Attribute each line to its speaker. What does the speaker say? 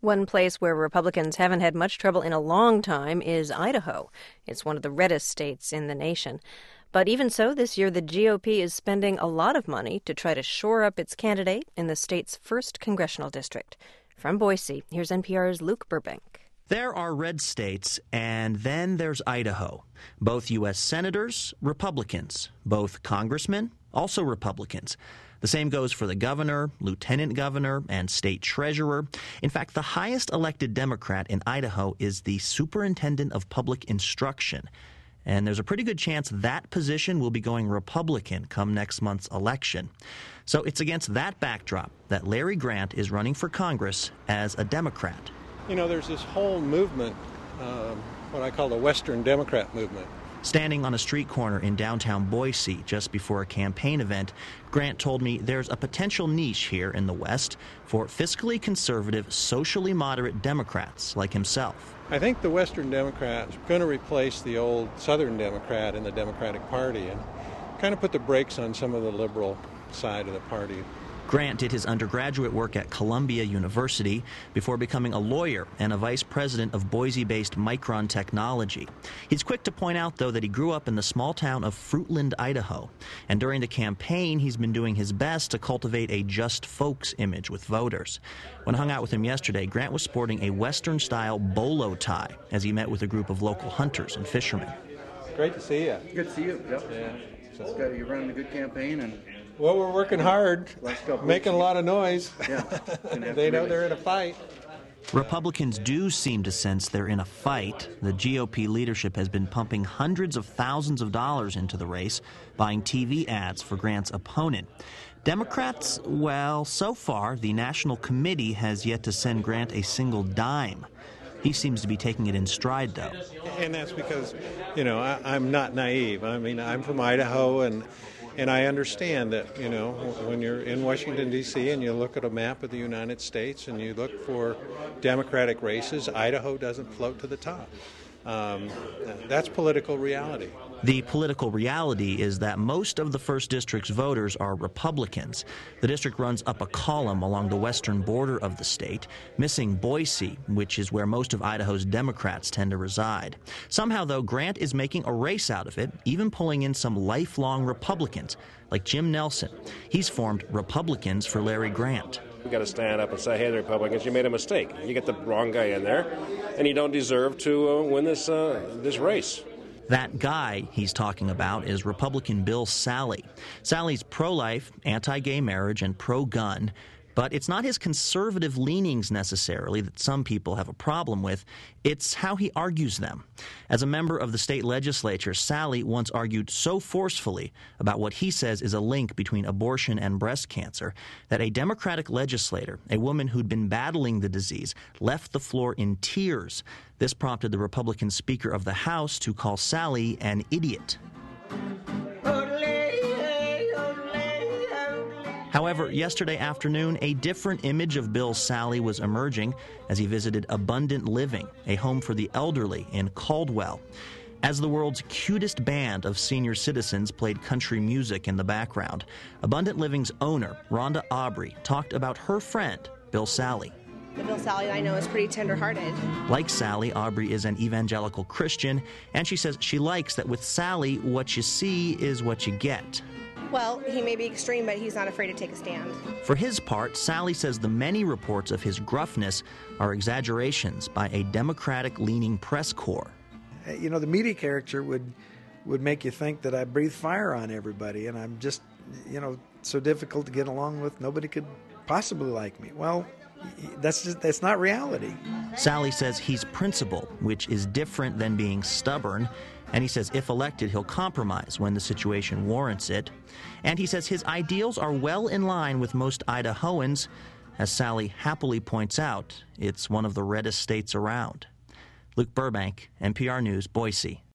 Speaker 1: One place where Republicans haven't had much trouble in a long time is Idaho. It's one of the reddest states in the nation. But even so, this year the GOP is spending a lot of money to try to shore up its candidate in the state's first congressional district. From Boise, here's NPR's Luke Burbank.
Speaker 2: There are red states, and then there's Idaho. Both U.S. senators, Republicans. Both congressmen, also Republicans. The same goes for the governor, lieutenant governor, and state treasurer. In fact, the highest elected Democrat in Idaho is the superintendent of public instruction. And there's a pretty good chance that position will be going Republican come next month's election. So it's against that backdrop that Larry Grant is running for Congress as a Democrat.
Speaker 3: You know, there's this whole movement, what I call the Western Democrat movement.
Speaker 2: Standing on a street corner in downtown Boise just before a campaign event, Grant told me there's a potential niche here in the West for fiscally conservative, socially moderate Democrats like himself.
Speaker 3: I think the Western Democrat is going to replace the old Southern Democrat in the Democratic Party and kind of put the brakes on some of the liberal side of the party.
Speaker 2: Grant did his undergraduate work at Columbia University before becoming a lawyer and a vice president of Boise-based Micron Technology. He's quick to point out, though, that he grew up in the small town of Fruitland, Idaho. And during the campaign, he's been doing his best to cultivate a just folks image with voters. When I hung out with him yesterday, Grant was sporting a Western-style bolo tie as he met with a group of local hunters and fishermen.
Speaker 3: Great to see you.
Speaker 4: Good to see you. Yep.
Speaker 3: Yeah.
Speaker 4: So you're running a good campaign, and
Speaker 3: well, we're working hard, making a lot of noise.
Speaker 4: Yeah.
Speaker 3: They know they're in a fight.
Speaker 2: Republicans do seem to sense they're in a fight. The GOP leadership has been pumping hundreds of thousands of dollars into the race, buying TV ads for Grant's opponent. Democrats, well, so far, the National Committee has yet to send Grant a single dime. He seems to be taking it in stride, though.
Speaker 3: And that's because, you know, I'm not naive. I mean, I'm from Idaho, and I understand that, you know, when you're in Washington, D.C., and you look at a map of the United States and you look for Democratic races, Idaho doesn't float to the top. That's political reality.
Speaker 2: The political reality is that most of the First District's voters are Republicans. The district runs up a column along the western border of the state, missing Boise, which is where most of Idaho's Democrats tend to reside. Somehow, though, Grant is making a race out of it, even pulling in some lifelong Republicans, like Jim Nelson. He's formed Republicans for Larry Grant.
Speaker 5: We've got to stand up and say, hey, the Republicans, you made a mistake. You get the wrong guy in there, and you don't deserve to win this race.
Speaker 2: That guy he's talking about is Republican Bill Sally. Sally's pro-life, anti-gay marriage, and pro-gun. But it's not his conservative leanings necessarily that some people have a problem with. It's how he argues them. As a member of the state legislature, Sally once argued so forcefully about what he says is a link between abortion and breast cancer that a Democratic legislator, a woman who'd been battling the disease, left the floor in tears. This prompted the Republican Speaker of the House to call Sally an idiot. However, yesterday afternoon, a different image of Bill Sally was emerging as he visited Abundant Living, a home for the elderly in Caldwell. As the world's cutest band of senior citizens played country music in the background, Abundant Living's owner, Rhonda Aubrey, talked about her friend, Bill Sally.
Speaker 6: The Bill Sally I know is pretty tender-hearted.
Speaker 2: Like Sally, Aubrey is an evangelical Christian, and she says she likes that with Sally, what you see is what you get.
Speaker 6: Well, he may be extreme, but he's not afraid to take a stand.
Speaker 2: For his part, Sally says the many reports of his gruffness are exaggerations by a Democratic-leaning press corps.
Speaker 7: You know, the media character would make you think that I breathe fire on everybody, and I'm just, you know, so difficult to get along with. Nobody could possibly like me. Well, that's not reality.
Speaker 2: Sally says he's principled, which is different than being stubborn. And he says if elected, he'll compromise when the situation warrants it. And he says his ideals are well in line with most Idahoans. As Sally happily points out, it's one of the reddest states around. Luke Burbank, NPR News, Boise.